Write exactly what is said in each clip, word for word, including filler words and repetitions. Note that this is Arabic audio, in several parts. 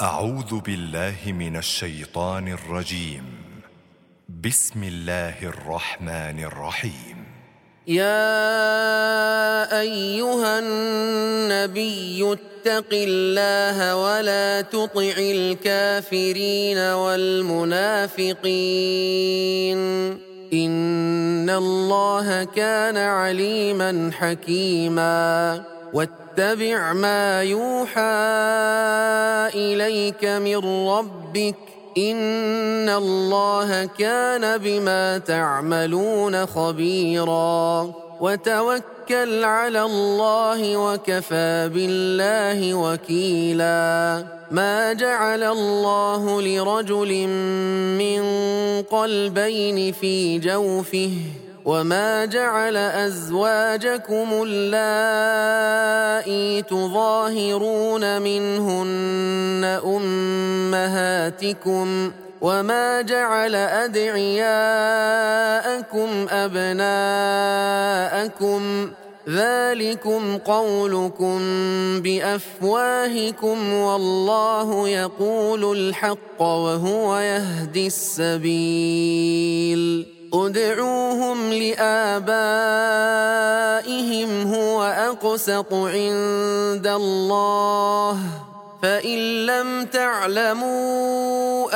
أعوذ بالله من الشيطان الرجيم. بسم الله الرحمن الرحيم. يا أيها النبي اتق الله ولا تطع الكافرين والمنافقين إن الله كان عليما حكيما واتبع ما يوحى إليك من ربك إن الله كان بما تعملون خبيرا وتوكل على الله وكفى بالله وكيلا ما جعل الله لرجل من قلبين في جوفه وما جعل أزواجكم اللائي تظاهرون منهن أمهاتكم وما جعل أدعياءكم أبناءكم ذلكم قولكم بأفواهكم والله يقول الحق وهو يهدي السبيل ادعوهم لآبائهم هو أقسط عند الله فإن لم تعلموا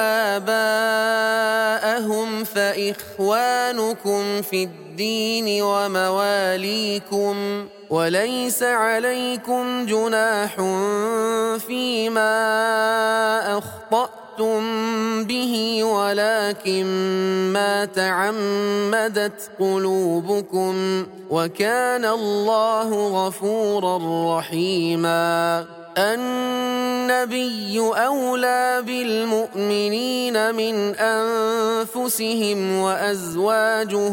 آباءهم فإخوانكم في الدين ومواليكم وليس عليكم جناح فيما أخطأتم به ولكن ما تعمدت قلوبكم وكان الله غفورا رحيما النبي أولى بالمؤمنين من أنفسهم وأزواجه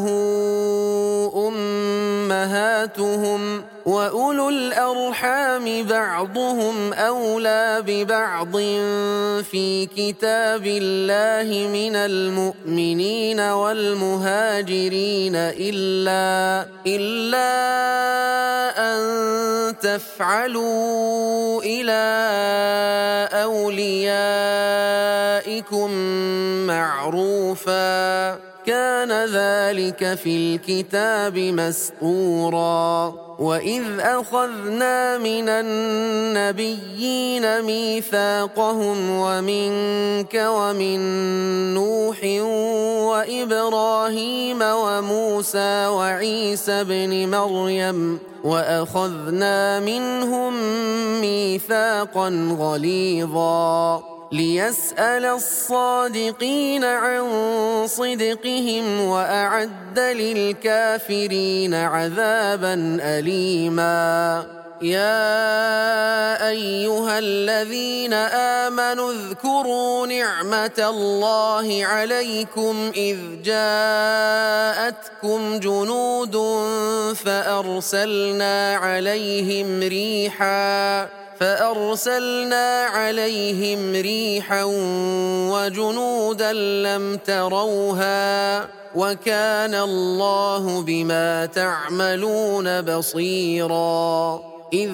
أمهاتهم وأولو الأرحام بعضهم أولى ببعض في كتاب الله من المؤمنين والمهاجرين إلا إلا أن تفعلوا إلى أوليائكم معروفا كان ذلك في الكتاب مسطورا وإذ أخذنا من النبيين ميثاقهم ومنك ومن نوح وإبراهيم وموسى وعيسى بن مريم وأخذنا منهم ميثاقا غليظا ليسأل الصادقين عن صدقهم وأعد للكافرين عذابا أليما يا أيها الذين آمنوا اذكروا نعمة الله عليكم إذ جاءتكم جنود فأرسلنا عليهم ريحاً فأرسلنا عليهم ريحا وجنودا لم تروها وكان الله بما تعملون بصيرا إذ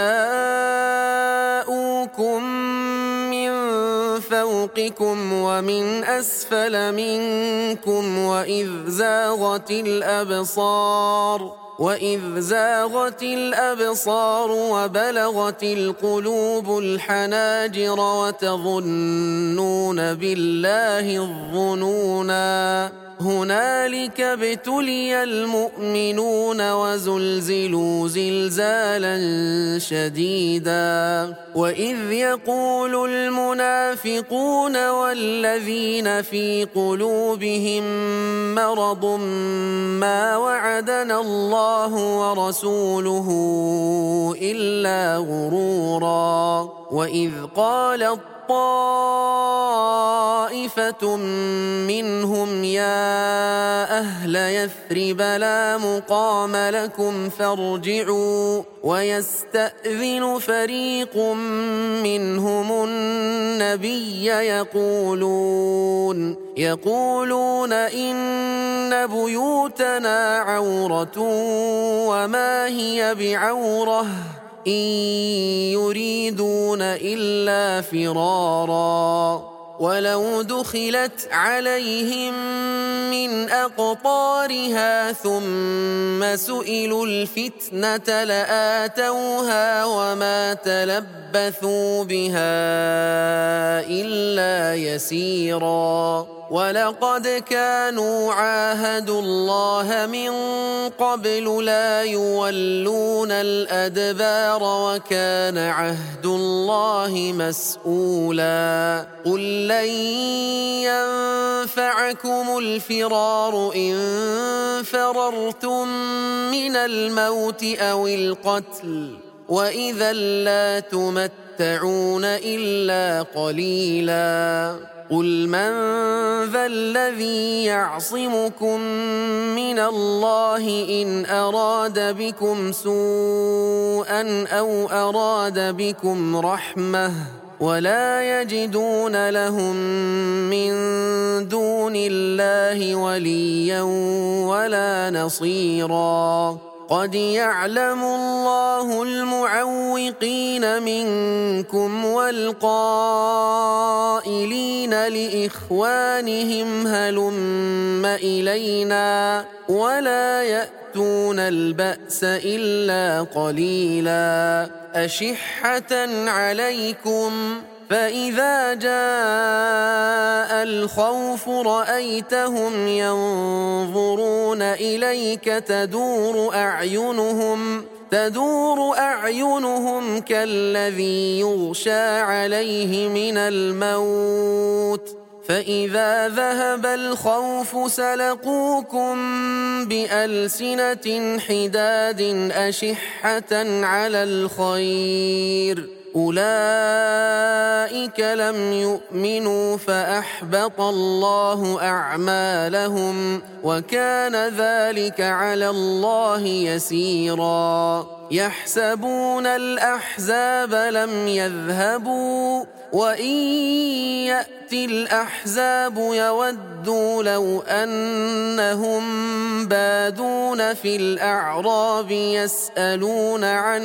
جاءوكم من فوقكم ومن أسفل منكم وإذ زاغت الأبصار وإذ زاغت الأبصار وبلغت القلوب الحناجر وتظنون بالله الظنونا هنالك ابتلي المؤمنون وزلزلوا زلزالا شديدا وإذ يقول المنافقون والذين في قلوبهم مرض ما وعدنا الله ورسوله إلا غرورا وإذ قالت طائفة منهم يا أهل يثرب لا مقام لكم فارجعوا ويستأذن فريق منهم النبي يقولون يقولون إن بيوتنا عورة وما هي بعورة إن يريدون إلا فرارا ولو دخلت عليهم من أقطارها ثم سئلوا الفتنة لآتوها وما تلبثوا بها إلا يسيرا ولقد كانوا عاهدوا الله من قبل لا يولون الأدبار وكان عهد الله مسؤولا قل لن ينفعكم الفرار إن فررتم من الموت أو القتل وإذا لا تمتعون إلا قليلا قل من ذا الذي يعصمكم من الله إن أراد بكم سوءا أو أراد بكم رحمة ولا يجدون لهم من دون الله وليا ولا نصيرا قد يعلم الله المعوقين منكم والقائلين لإخوانهم هلم إلينا ولا يأتون البأس إلا قليلا أشحة عليكم فإذا جاء الخوف رأيتهم ينظرون إليك تدور أعينهم تدور أعينهم كالذي يغشى عليه من الموت فإذا ذهب الخوف سلقوكم بألسنة حداد أشحة على الخير أولئك لم يؤمنوا فأحبط الله أعمالهم وكان ذلك على الله يسيرا يحسبون الأحزاب لم يذهبوا وإن يأتي الأحزاب يودوا لو أنهم بادون في الأعراب يسألون عن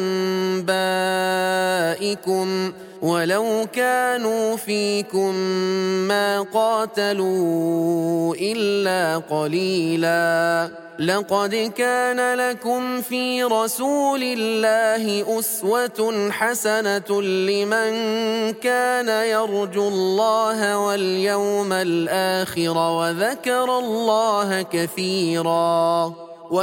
أنبائكم ولو كانوا فيكم ما قاتلوا إلا قليلا لقد كان لكم في رسول الله أسوة حسنة لمن كان يرجو الله واليوم الآخر وذكر الله كثيرا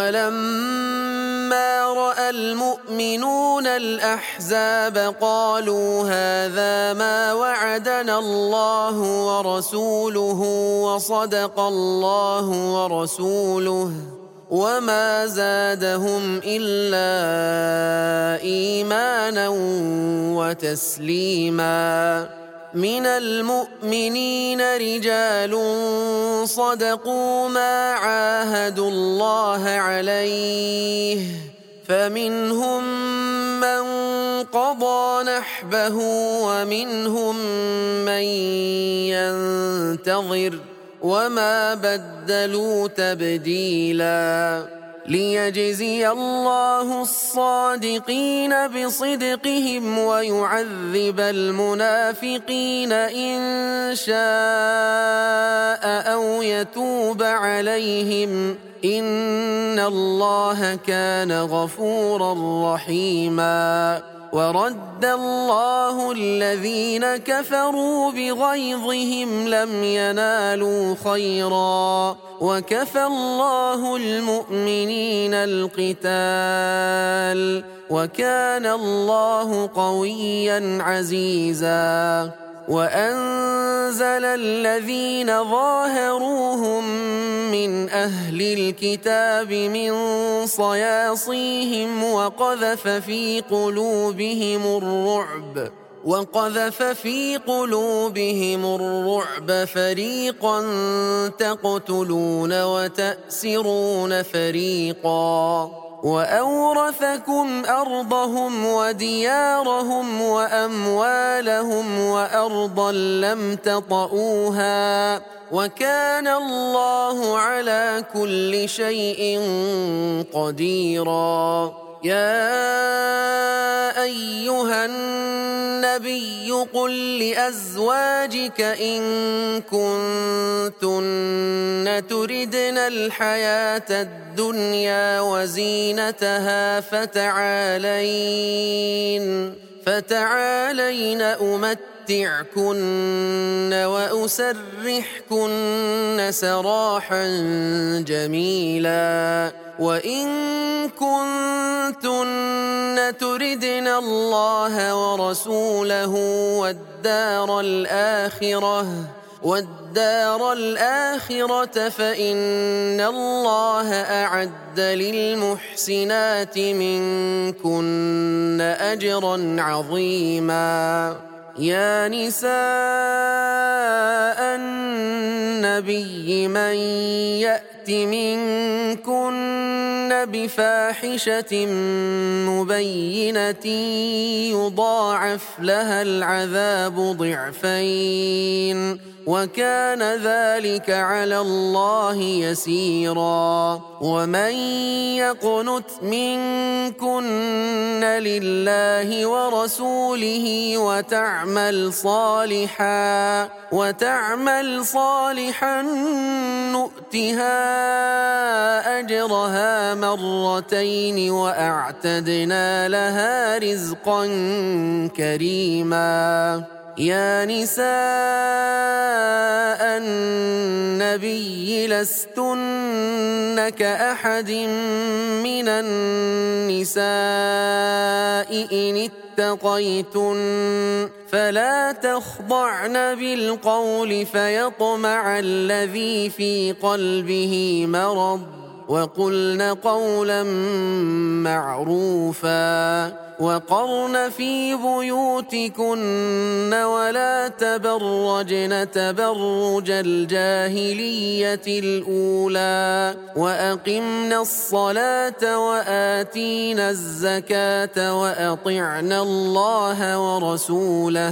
ولما رأى المؤمنون الأحزاب قالوا هذا ما وعدنا الله ورسوله وصدق الله ورسوله وما زادهم إلا إيمانا وتسليما من المؤمنين رجال صدقوا ما عاهدوا الله عليه فمنهم من قضى نحبه ومنهم من ينتظر وما بدلوا تبديلا ليجزي الله الصادقين بصدقهم ويعذب المنافقين إن شاء أو يتوب عليهم إن الله كان غفورا رحيما ورد الله الذين كفروا بغيظهم لم ينالوا خيرا وكفى الله المؤمنين القتال وكان الله قويا عزيزا وأنزل الذين ظاهروهم من أهل الكتاب من صياصيهم وقذف في قلوبهم الرعب وقذف في قلوبهم الرعب فريقا تقتلون وتأسرون فريقا وأورثكم أرضهم وديارهم وأموالهم وأرضا لم تطئوها وكان الله على كل شيء قديرا يا أيها النبي قل لأزواجك إن كنتن تردن الحياة الدنيا وزينتها فتعالين فتعالين أمتعكن وأسرحكن سراحا جميلا وإن كنتن تردن الله ورسوله والدار الآخرة والدار الآخرة فإن الله أعد للمحسنات منكن أجرا عظيما يا نساء النبي من يأت منكن بفاحشة مبينة يضاعف لها العذاب ضعفين وكان ذلك على الله يسيرا ومن يقنت منكن لله ورسوله وتعمل صالحا وتعمل صالحا نؤتها أجرها مرتين وأعتدنا لها رزقا كريما يا نساء النبي لستن كأحد من النساء إن اتقيتن فلا تخضعن بالقول فيطمع الذي في قلبه مرض وقلن قولا معروفا وقرن في بيوتكن ولا تبرجن تبرج الجاهلية الأولى وأقمنا الصلاة وآتينا الزكاة وأطعنا الله ورسوله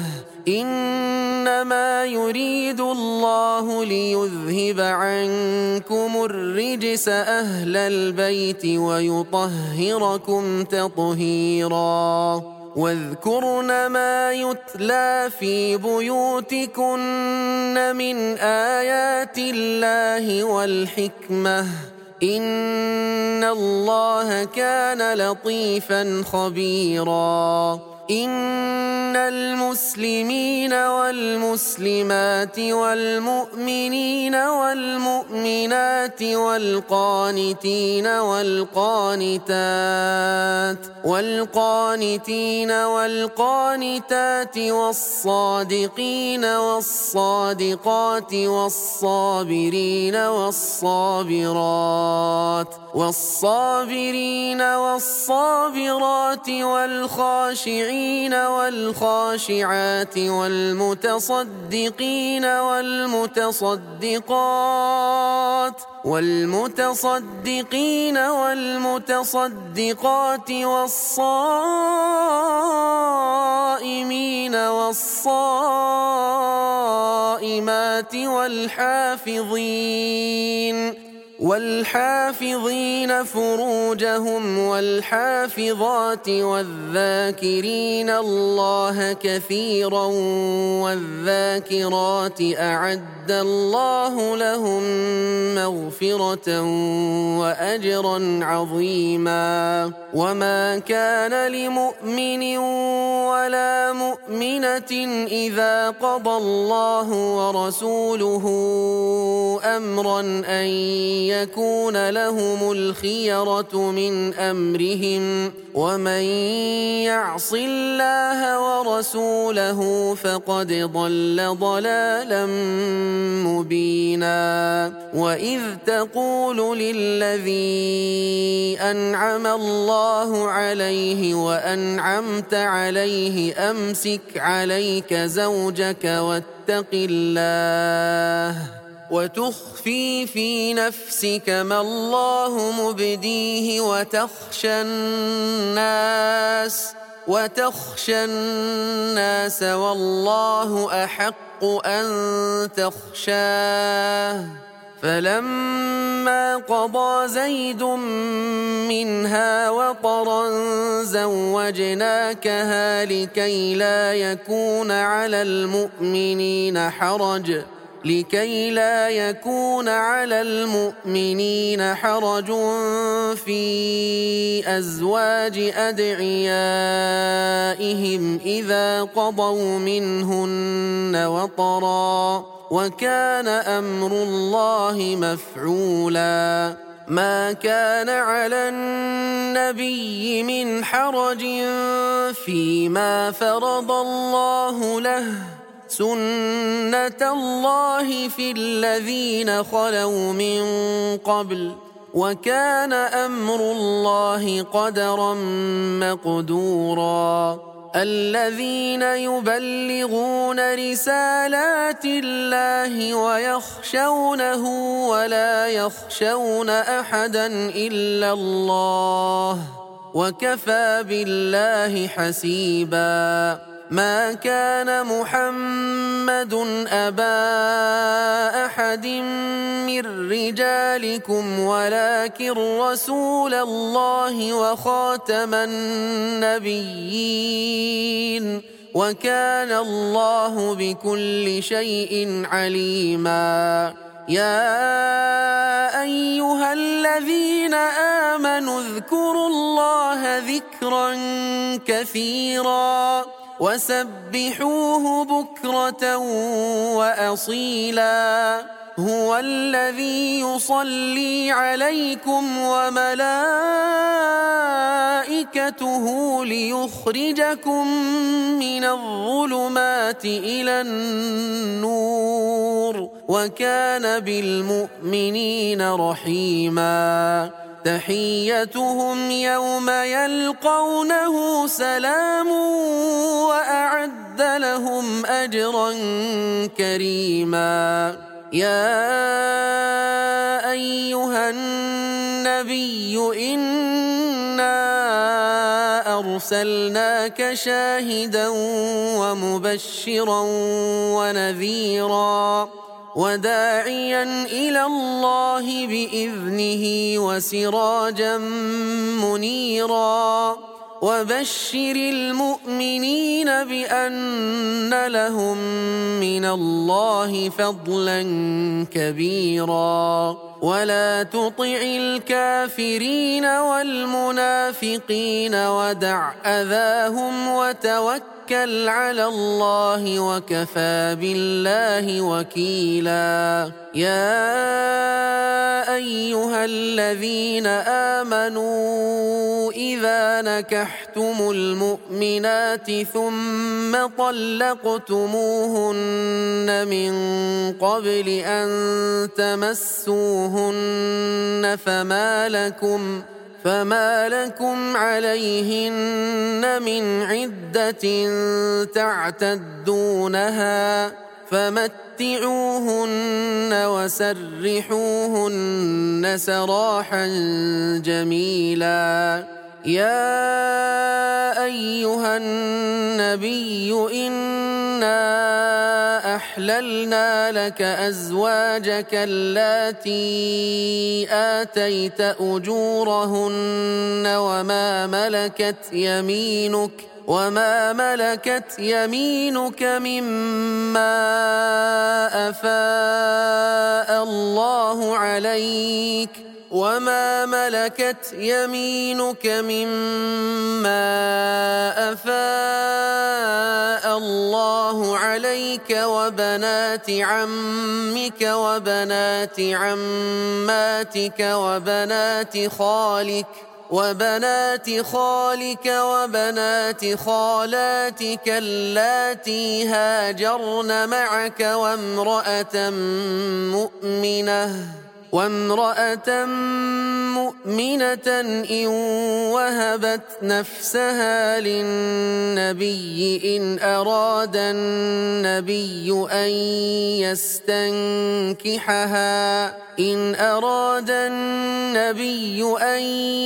إنما يريد الله ليذهب عنكم الرجس أهل البيت ويطهركم تطهيرا واذكرن ما يتلى في بيوتكن من آيات الله والحكمة إن الله كان لطيفا خبيرا إن المسلمين والمسلمات والمؤمنين والمؤمنات والقانتين والقانتات والقانتين والقانتات والصادقين والصادقات والصابرين والصابرات والصابرين والصابرات والخاشعين والخاشعات والمتصدقين والمتصدقات والمتصدقين والمتصدقات والصائمين والصائمات والحافظين والحافظين فروجهم والحافظات والذاكرين الله كثيرا والذاكرات أعد الله لهم مغفرة وأجرا عظيما وما كان لمؤمن ولا مؤمنة إذا قضى الله ورسوله أمرا أن يكون لهم الخيرة من أمرهم ومن يعص الله ورسوله فقد ضل ضلالا مبينا وإذ تقول للذي أنعم الله عليه وأنعمت عليه أمسك عليك زوجك واتق الله وتخفي في نفسك ما الله مبديه وتخشى الناس وتخشى الناس والله أحق أن تخشاه فلما قضى زيد منها وطرا زوجناكها لكي لا يكون على المؤمنين حرج لكي لا يكون على المؤمنين حرج في أزواج أدعيائهم إذا قضوا منهن وطرا وكان أمر الله مفعولا ما كان على النبي من حرج فيما فرض الله له سنة الله في الذين خلوا من قبل وكان أمر الله قدرا مقدورا الذين يبلغون رسالات الله ويخشونه ولا يخشون أحدا إلا الله وكفى بالله حسيبا ما كان محمد أبا أحد من رجالكم ولكن رسول الله وخاتم النبيين وكان الله بكل شيء عليما يا أيها الذين آمنوا اذكروا الله ذكرا كثيرا وسبحوه بكرة وأصيلا هو الذي يصلي عليكم وملائكته ليخرجكم من الظلمات إلى النور وكان بالمؤمنين رحيما تحيتهم يوم يلقونه سلام وأعد لهم أجرا كريما يا أيها النبي إنا أرسلناك شاهدا ومبشرا ونذيرا وداعيا إلى الله بإذنه وسراجا منيرا وبشر المؤمنين بأن لهم من الله فضلا كبيرا ولا تطع الكافرين والمنافقين ودع أذاهم وتوكل على الله وكفى بالله وكيلا يا أيها الذين آمنوا إذا نكحتم المؤمنات ثم طلقتموهن من قبل أن تمسوهن فما لكم فما لكم عليهن من عدة تعتدونها فمتعوهن وسرحوهن سراحا جميلا يا أيها النبي إنا أحللنا لك أزواجك اللاتي آتيت أجورهن وما ملكت يمينك وما ملكت يمينك مما أفاء الله عليك وما ملكت يمينك مما أفاء الله عليك وبنات عمك وبنات عماتك وبنات خالك وبنات خالك وبنات خالاتك اللاتي هاجرن معك وامرأة مؤمنة وامرأة مؤمنة إن وهبت نفسها للنبي إن أراد النبي أن يستنكحها إن أراد النبي أن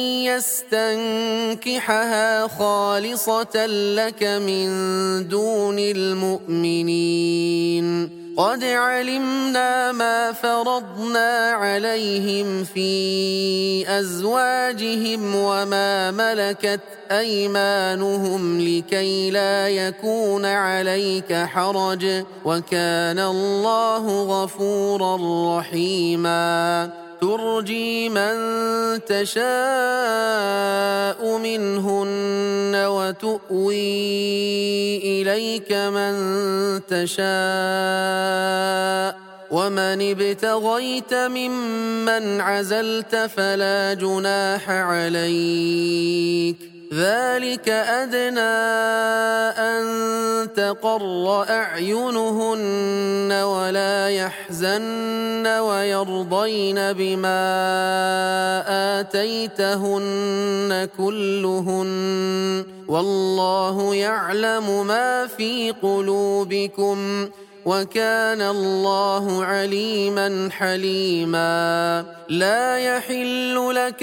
يستنكحها خالصة لك من دون المؤمنين قد علمنا ما فرضنا عليهم في أزواجهم وما ملكت أيمانهم لكي لا يكون عليك حرج وكان الله غفورا رحيما ترجي من تشاء منهن وتؤوي إليك من تشاء ومن ابتغيت ممن عزلت فلا جناح عليك ذلك أدنى أن تقر أعينهن ولا يحزن ويرضين بما آتيتهن كلهن والله يعلم ما في قلوبكم وكان الله عليما حليما لا يحل لك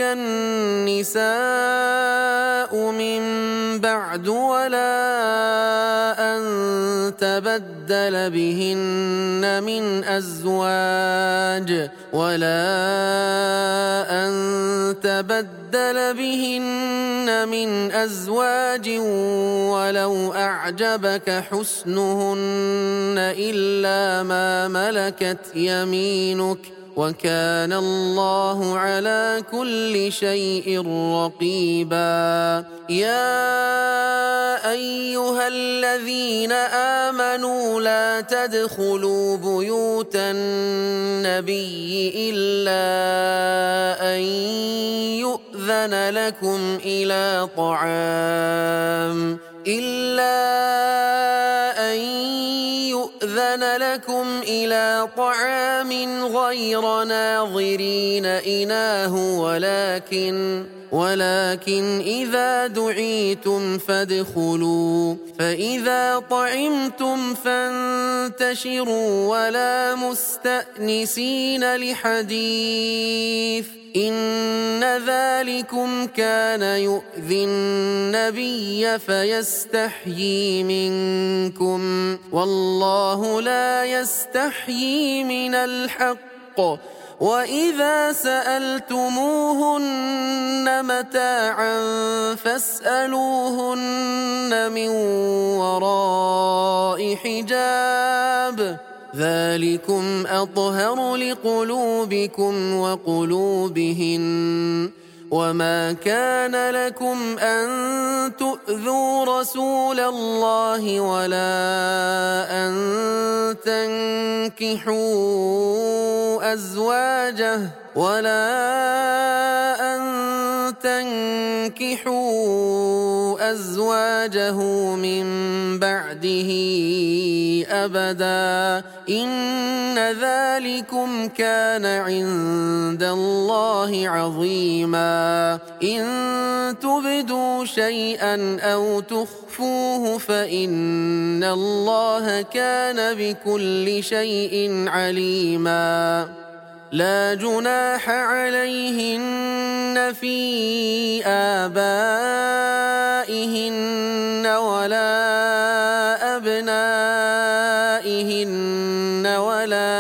النساء من بعد ولا أن تبدل بهن من أزواج ولا أن تبدل بهن من أزواج ولو أعجبك حسنهن إلا ما ملكت يمينك وكان الله على كل شيء رقيبا يا أيها الذين آمنوا لا تدخلوا بيوت النبي إلا أن يؤذن لكم إلى طعام إلا أن يؤذن لكم إلى طعام غير ناظرين إناه ولكن ولكن إذا دعيتم فادخلوا فإذا طعمتم فانتشروا ولا مستأنسين لحديث إن ذلكم كان يؤذي النبي فيستحيي منكم والله لا يستحيي من الحق وإذا سألتموهن متاعا فاسألوهن من وراء حجاب ذلكم أطهر لقلوبكم وقلوبهن وما كان لكم أن تؤذوا رسول الله ولا أن تنكحوا أزواجه ولا أن تنكحوا أزواجه من بعده أبدا إن ذلكم كان عند الله عظيما إن تبدوا شيئا أو تخفوه فإن الله كان بكل شيء عليما لا جناح عليهن في آبائهن ولا أبنائهن ولا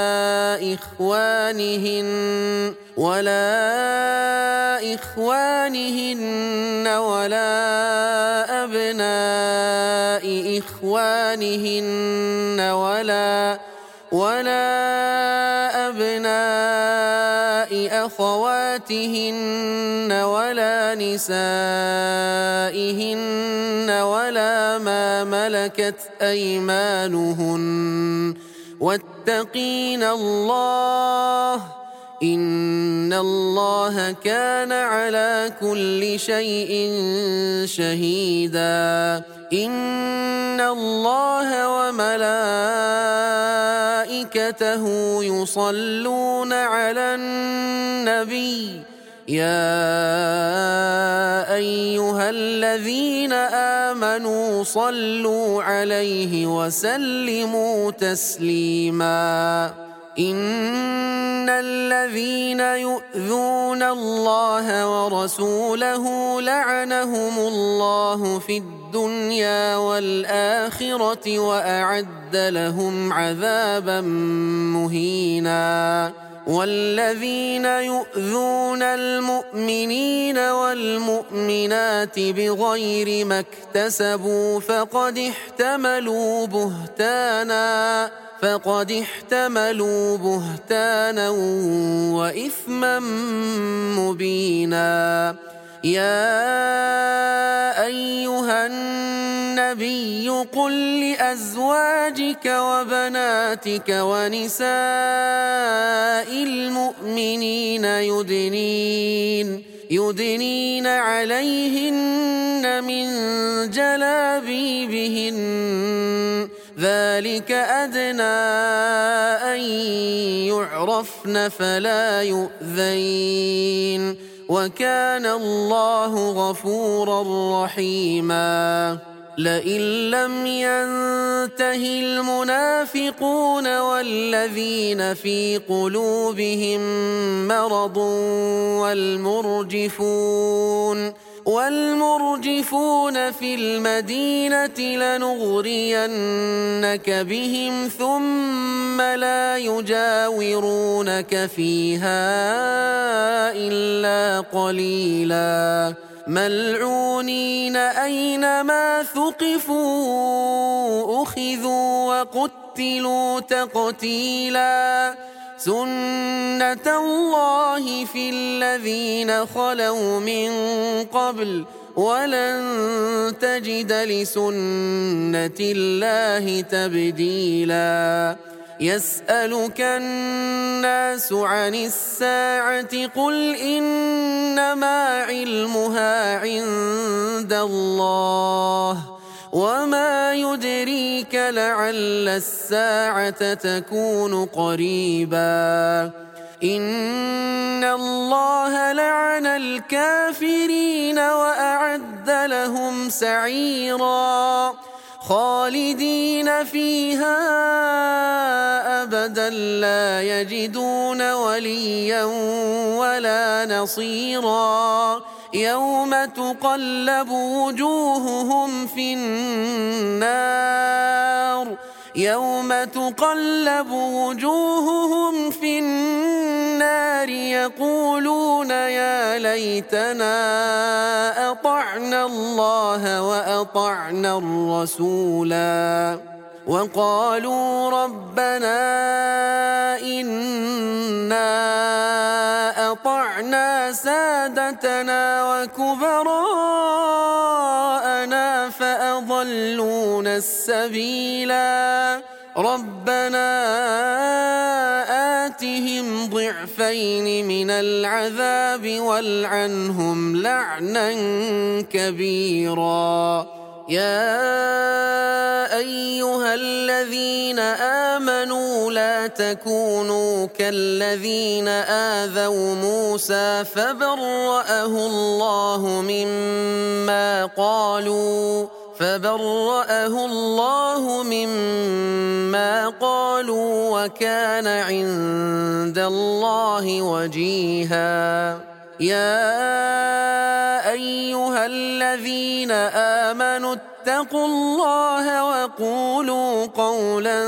إخوانهن ولا إخوانهن ولا أبناء إخوانهن ولا ولا أبناء أخواتهن ولا نسائهن ولا ما ملكت أيمانهن واتقين الله إن الله كان على كل شيء شهيدا إن الله وملائكته يصلون على النبي يا أيها الذين آمنوا صلوا عليه وسلموا تسليما إن الذين يؤذون الله ورسوله لعنهم الله في الدنيا والآخرة وأعد لهم عذابا مهينا والذين يؤذون المؤمنين والمؤمنات بغير ما اكتسبوا فقد احتملوا بهتانا فقد احتملوا بهتانا وإثما مبينا يا أيها النبي قل لأزواجك وبناتك ونساء المؤمنين يدنين يدنين عليهن من جلابيبهن ذلك أدنى أن يعرفن فلا يؤذين وكان الله غفورا رحيما لئن لم ينته المنافقون والذين في قلوبهم مرض والمرجفون والمرجفون في المدينة لنغرينك بهم ثم لا يجاورونك فيها إلا قليلا ملعونين أينما ثقفوا أخذوا وقتلوا تقتيلا سنة الله في الذين خلوا من قبل ولن تجد لسنة الله تبديلا يسألك الناس عن الساعة قل إنما علمها عند الله وما يدريك لعل الساعة تكون قريبا إن الله لعن الكافرين وأعد لهم سعيرا خالدين فيها أبدا لا يجدون وليا ولا نصيرا يوم تقلب وجوههم في النار يوم تقلب وجوههم في النار يقولون يا ليتنا أطعنا الله وأطعنا الرسولا وقالوا ربنا إنا أطعنا سادتنا وكبراءنا فأضلونا السبيلا ربنا آتهم ضعفين من العذاب والعنهم لعنا كبيرا يا أيها الذين آمنوا لا تكونوا كالذين آذوا موسى فبرأه الله مما قالوا فبرأه الله مما قالوا وكان عند الله وجيها يا أيها الذين آمنوا اتقوا الله وقولوا قولا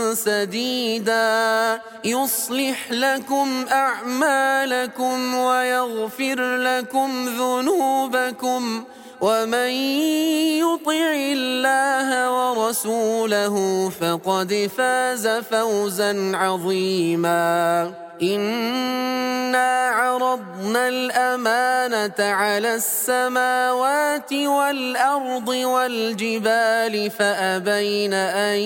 سديدا يصلح لكم أعمالكم ويغفر لكم ذنوبكم ومن يطع الله ورسوله فقد فاز فوزا عظيما إنا عرضنا الأمانة على السماوات والأرض والجبال فأبين أن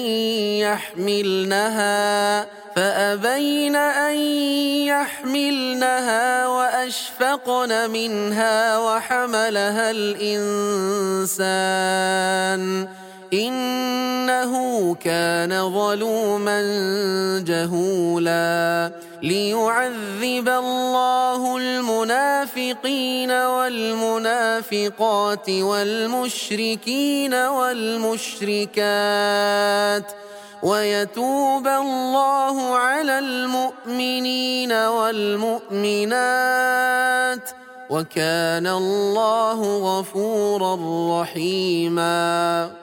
يحملنها فأبين أن يحملنها وأشفقن منها وحملها الإنسان إنه كان ظلوما جهولا ليعذب الله المنافقين والمنافقات والمشركين والمشركات ويتوب الله على المؤمنين والمؤمنات وكان الله غفورا رحيما.